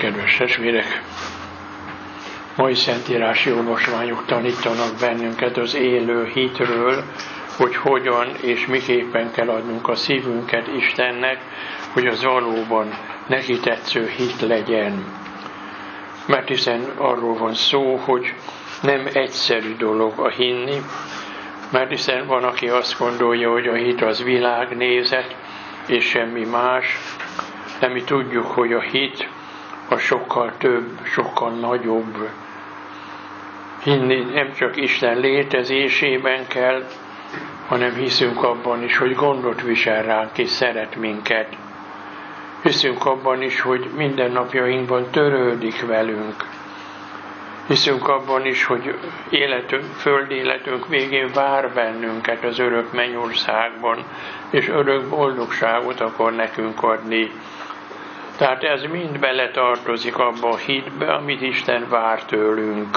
Kedves testvérek, mai szentírási olvasmányok tanítanak bennünket az élő hitről, hogy hogyan és miképpen kell adnunk a szívünket Istennek, hogy az valóban neki tetsző hit legyen. Mert hiszen arról van szó, hogy nem egyszerű dolog a hinni, mert hiszen van, aki azt gondolja, hogy a hit az világnézet, és semmi más, de mi tudjuk, hogy a hit a sokkal több, sokkal nagyobb. Hinni nem csak Isten létezésében kell, hanem hiszünk abban is, hogy gondot visel ránk és szeret minket. Hiszünk abban is, hogy minden napjainkban törődik velünk. Hiszünk abban is, hogy földi életünk végén vár bennünket az örök mennyországban, és örök boldogságot akar nekünk adni. Tehát ez mind beletartozik abba a hitbe, amit Isten vár tőlünk.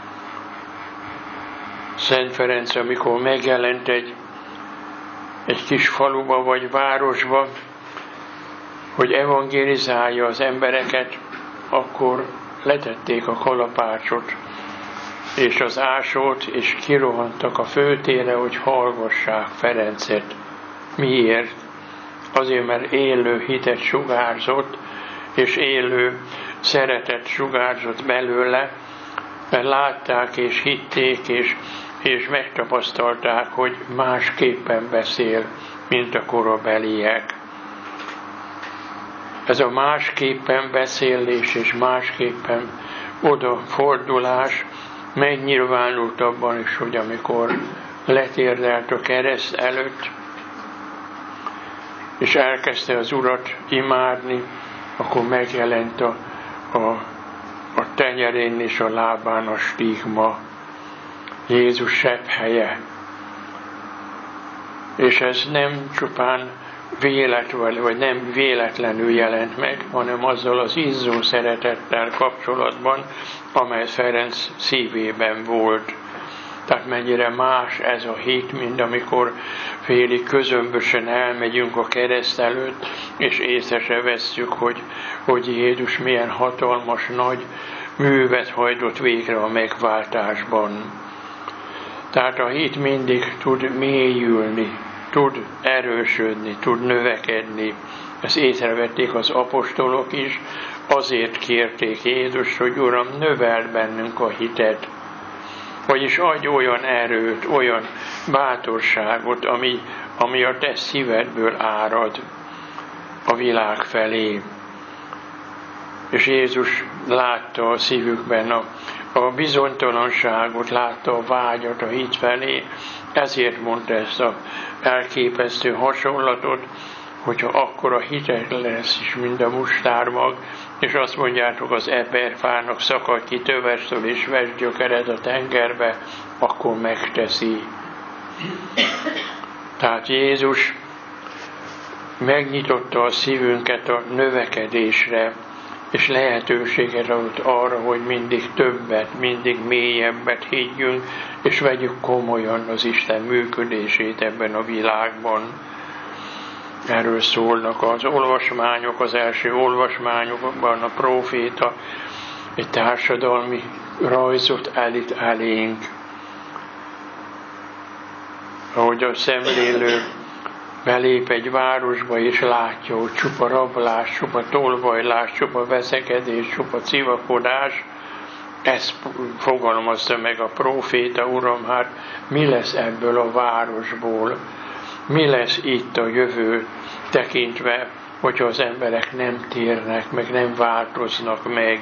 Szent Ferenc, amikor megjelent egy kis faluba vagy városba, hogy evangélizálja az embereket, akkor letették a kalapácsot és az ásót, és kirohantak a főtérre, hogy hallgassák Ferencet. Miért? Azért, mert élő hitet sugárzott, és élő szeretet sugárzott belőle, mert látták és hitték, és megtapasztalták, hogy másképpen beszél, mint a korabeliek. Ez a másképpen beszélés és másképpen odafordulás megnyilvánult abban is, hogy amikor letérdelt a kereszt előtt, és elkezdte az Urat imádni, akkor megjelent a tenyerén és a lábán a stigma, Jézus sebbhelye. És ez nem csupán vagy nem véletlenül jelent meg, hanem azzal az izzó szeretettel kapcsolatban, amely Ferenc szívében volt. Tehát mennyire más ez a hit, mint amikor félig közömbösen elmegyünk a kereszt előtt, és észre se vesszük, hogy Jézus milyen hatalmas, nagy művet hajtott végre a megváltásban. Tehát a hit mindig tud mélyülni, tud erősödni, tud növekedni. Ezt észrevették az apostolok is, azért kérték Jézus, hogy Uram, növeld bennünk a hitet. Vagyis adj olyan erőt, olyan bátorságot, ami a te szívedből árad a világ felé. És Jézus látta a szívükben a bizonytalanságot, látta a vágyat a hit felé, ezért mondta ezt az elképesztő hasonlatot, hogyha akkora hitek lesz is, mint a mustármag, és azt mondjátok az eperfának, szakadj ki tövestől és vesd gyökered a tengerbe, akkor megteszi. Tehát Jézus megnyitotta a szívünket a növekedésre, és lehetőséget adott arra, hogy mindig többet, mindig mélyebbet higgyünk, és vegyük komolyan az Isten működését ebben a világban. Erről szólnak az olvasmányok, az első olvasmányokban a próféta egy társadalmi rajzot állít elénk. Ahogy a szemlélő belép egy városba és látja, hogy csupa rablás, csupa tolvajlás, csupa veszekedés, csupa civakodás, ezt fogalmazta meg a próféta, Uram, hát mi lesz ebből a városból? Mi lesz itt a jövő tekintve, hogyha az emberek nem térnek, meg nem változnak meg?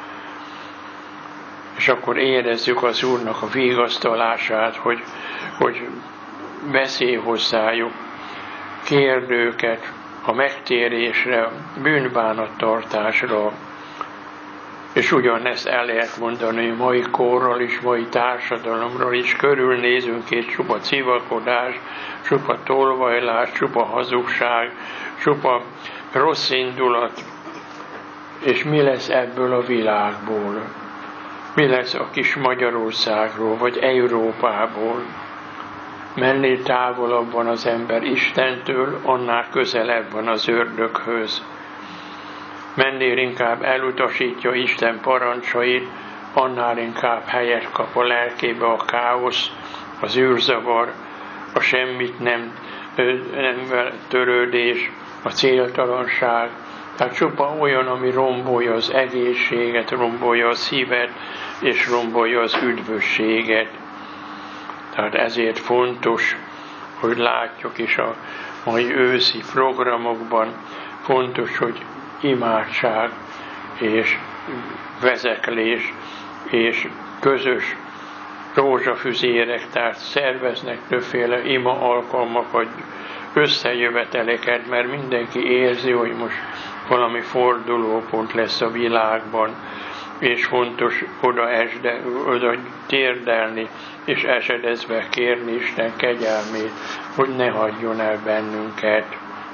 És akkor érezzük az Úrnak a vigasztalását, hogy beszél hozzájuk, kérd őket a megtérésre, a bűnbánattartásra. És ugyanezt el lehet mondani mai korral is, mai társadalomról is. Körülnézünk, és csupa civakodás, csupa tolvajlás, csupa hazugság, csupa rossz indulat. És mi lesz ebből a világból? Mi lesz a kis Magyarországról, vagy Európából? Mennél távolabb van az ember Istentől, annál közelebb van az ördöghöz. mennél inkább elutasítja Isten parancsait, annál inkább helyet kap a lelkébe a káosz, az űrzavar, a semmit nem törődés, a céltalanság. Tehát csupa olyan, ami rombolja az egészséget, rombolja a szívet, és rombolja az üdvösséget. Tehát ezért fontos, hogy látjuk is a mai őszi programokban, fontos, hogy imádság és vezeklés és közös rózsafüzérek, tehát szerveznek többféle ima alkalmakat, összejöveteleket, mert mindenki érzi, hogy most valami fordulópont lesz a világban, és fontos oda térdelni, és esedezve kérni Isten kegyelmét, hogy ne hagyjon el bennünket.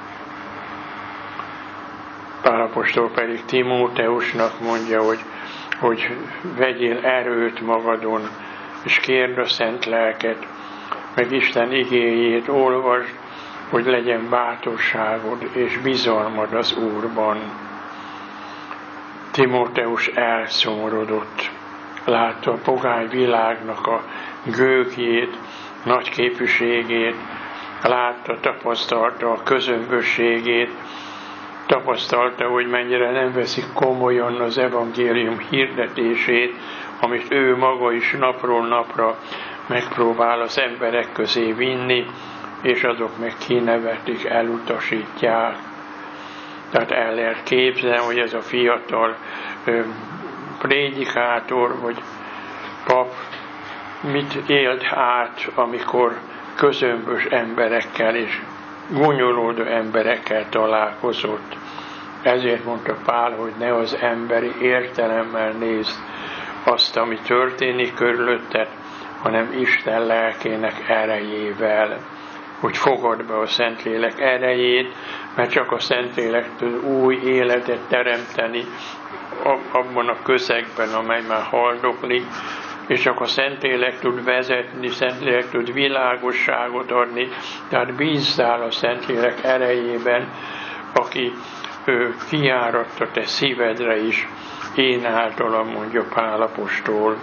Pál apostol pedig Timóteusnak mondja, hogy vegyél erőt magadon, és kérd a szent lelket, meg Isten igéjét olvasd, hogy legyen bátorságod és bizalmad az Úrban. Timóteus elszomorodott, látta a pogány világnak a gőgjét, nagy képűségét, látta, tapasztalta a közömbösségét, tapasztalta, hogy mennyire nem veszik komolyan az evangélium hirdetését, amit ő maga is napról napra megpróbál az emberek közé vinni, és azok meg kinevetik, elutasítják. Tehát el lehet képzelni, hogy ez a fiatal prédikátor vagy pap mit élt át, amikor közömbös emberekkel és gúnyolódó emberekkel találkozott. Ezért mondta Pál, hogy ne az emberi értelemmel nézd azt, ami történik körülötted, hanem Isten lelkének erejével. Hogy fogad be a Szentlélek erejét, mert csak a Szentlélek tud új életet teremteni abban a közegben, amely már haldoklik, és csak a Szentlélek tud vezetni, Szentlélek tud világosságot adni, tehát bízzál a Szentlélek erejében, aki kijáratta te szívedre is, én általam, mondja Pál apostol.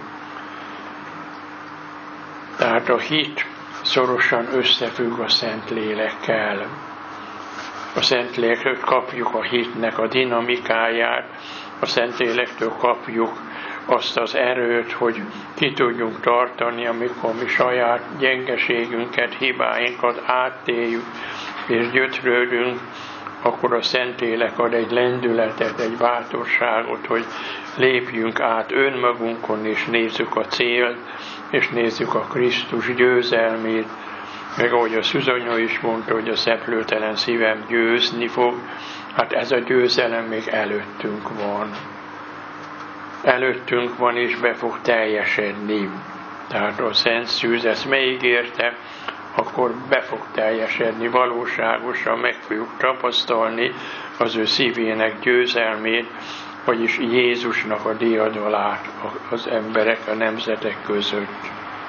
Tehát a hit szorosan összefügg a Szentlélekkel. A Szentlélektől kapjuk a hitnek a dinamikáját, a Szentlélektől kapjuk azt az erőt, hogy ki tudjunk tartani, amikor mi saját gyengeségünket, hibáinkat áttéljük és gyötrődünk, akkor a Szentlélek ad egy lendületet, egy bátorságot, hogy lépjünk át önmagunkon, és nézzük a célt, és nézzük a Krisztus győzelmét, meg ahogy a Szuzanya is mondta, hogy a szeplőtelen szívem győzni fog, hát ez a győzelem még előttünk van. Előttünk van, és be fog teljesedni. Tehát a Szent Szűz ezt megígérte, akkor be fog teljesedni, valóságosan meg fogjuk tapasztalni az ő szívének győzelmét, vagyis Jézusnak a diadalát az emberek, a nemzetek között.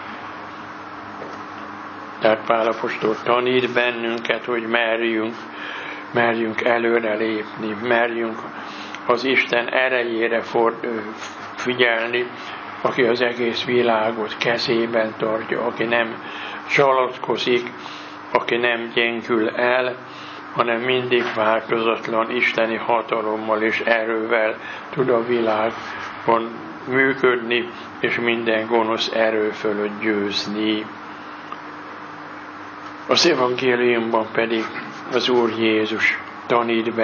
Tehát Pál apostol tanít bennünket, hogy merjünk előrelépni, merjünk az Isten erejére figyelni, aki az egész világot kezében tartja, aki nem csalatkozik, aki nem gyengül el, hanem mindig változatlan isteni hatalommal és erővel tud a világban működni, és minden gonosz erő fölött győzni. Az evangéliumban pedig az Úr Jézus tanít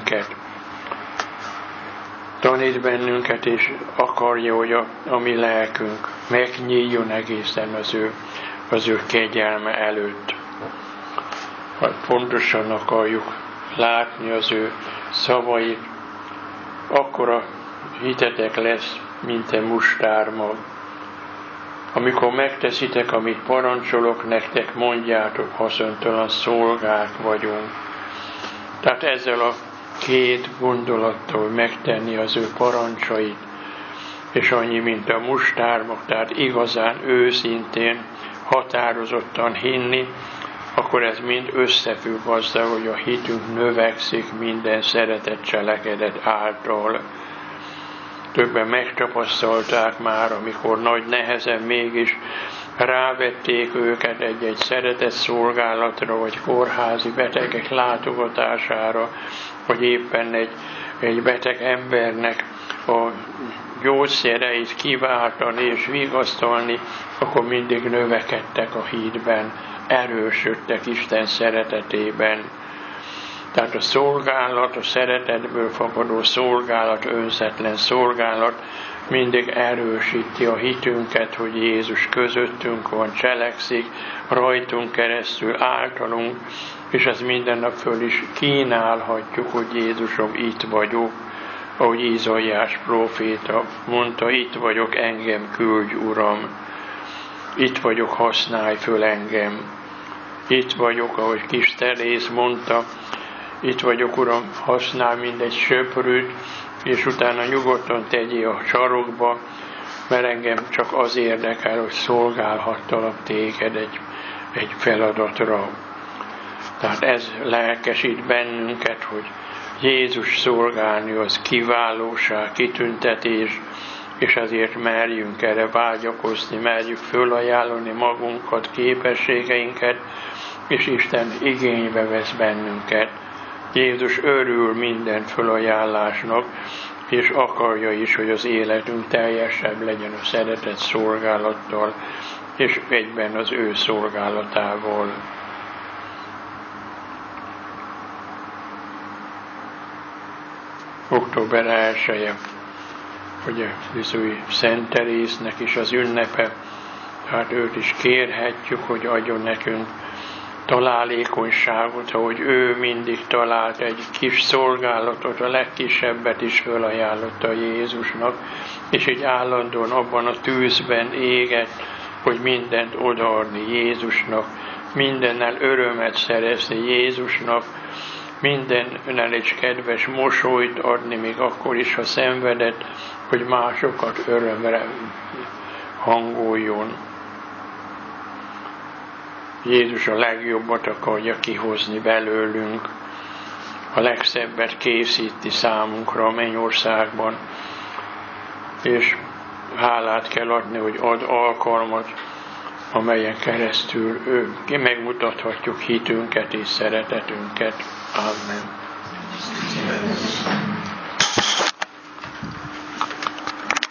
bennünket, és akarja, hogy a mi lelkünk megnyíljon egészen az ő kegyelme előtt. Ha pontosan akarjuk látni az ő szavait, akkor a hitetek lesz, mint a mustármag. Amikor megteszitek, amit parancsolok nektek, mondjátok, haszontalan szolgák vagyunk. Tehát ezzel a két gondolattal megtenni az ő parancsait, és annyi, mint a mustármag, tehát igazán őszintén, határozottan hinni, akkor ez mind összefügg azzal, hogy a hitünk növekszik minden szeretett cselekedet által. Többen megtapasztalták már, amikor nagy nehezen mégis rávették őket egy szeretett szolgálatra, vagy kórházi betegek látogatására, vagy éppen egy beteg embernek a gyógyszereit kiváltani és vigasztalni, akkor mindig növekedtek a hitben, erősödtek Isten szeretetében. Tehát a szolgálat, a szeretetből fakadó szolgálat, önzetlen szolgálat mindig erősíti a hitünket, hogy Jézus közöttünk van, cselekszik, rajtunk keresztül, általunk, és ez minden nap föl is kínálhatjuk, hogy Jézusom, itt vagyok, ahogy Izaiás próféta mondta, itt vagyok, engem küldj, Uram, itt vagyok, használj föl engem, itt vagyok, ahogy Kis Teréz mondta, itt vagyok, Uram, használj mindegy söprűt, és utána nyugodtan tegyél a sarokba, mert engem csak az érdekel, hogy szolgálhattalak téged egy feladatra. Tehát ez lelkesít bennünket, hogy Jézus szolgálni az kiválóság, kitüntetés, és ezért merjünk erre vágyakozni, merjük fölajánlani magunkat, képességeinket, és Isten igénybe vesz bennünket. Jézus örül minden fölajánlásnak, és akarja is, hogy az életünk teljesebb legyen a szeretett szolgálattal, és egyben az ő szolgálatával. Október 1-e, hogy a Lizui Szent Teréznek is az ünnepe, tehát őt is kérhetjük, hogy adjon nekünk találékonyságot, ahogy ő mindig talált egy kis szolgálatot, a legkisebbet is fölajánlotta Jézusnak, és így állandóan abban a tűzben égett, hogy mindent odaadni Jézusnak, mindennel örömet szerezni Jézusnak, mindennel egy kedves mosolyt adni, még akkor is, ha szenvedett, hogy másokat örömre hangoljon. Jézus a legjobbat akarja kihozni belőlünk, a legszebbet készíti számunkra a mennyországban, és hálát kell adni, hogy ad alkalmat, amelyen keresztül megmutathatjuk hitünket és szeretetünket. Amen.